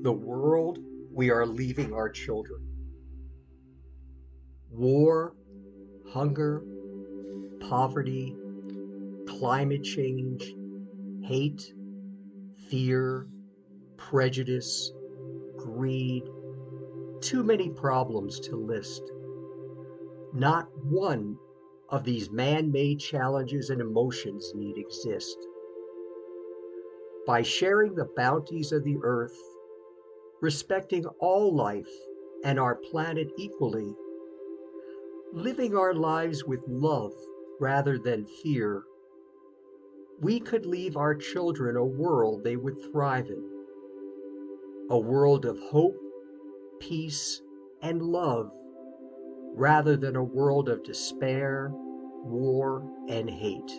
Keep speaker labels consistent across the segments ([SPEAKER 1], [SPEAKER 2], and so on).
[SPEAKER 1] the world we are leaving our children. War, hunger, poverty, climate change, hate, fear, prejudice, greed, too many problems to list. Not one of these man-made challenges and emotions need exist. By sharing the bounties of the earth, respecting all life and our planet equally, living our lives with love rather than fear, we could leave our children a world they would thrive in, a world of hope, peace, and love, rather than a world of despair, war, and hate.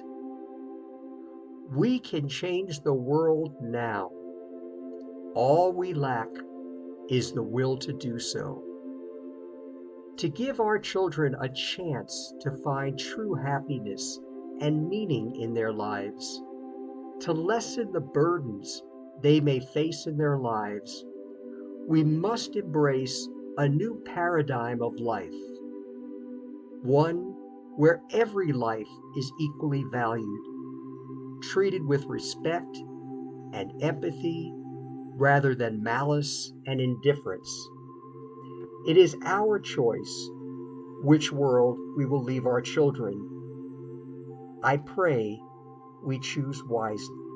[SPEAKER 1] We can change the world now. All we lack is the will to do so. To give our children a chance to find true happiness and meaning in their lives, to lessen the burdens they may face in their lives, we must embrace a new paradigm of life, one where every life is equally valued, treated with respect and empathy rather than malice and indifference. It is our choice which world we will leave our children. I pray we choose wisely.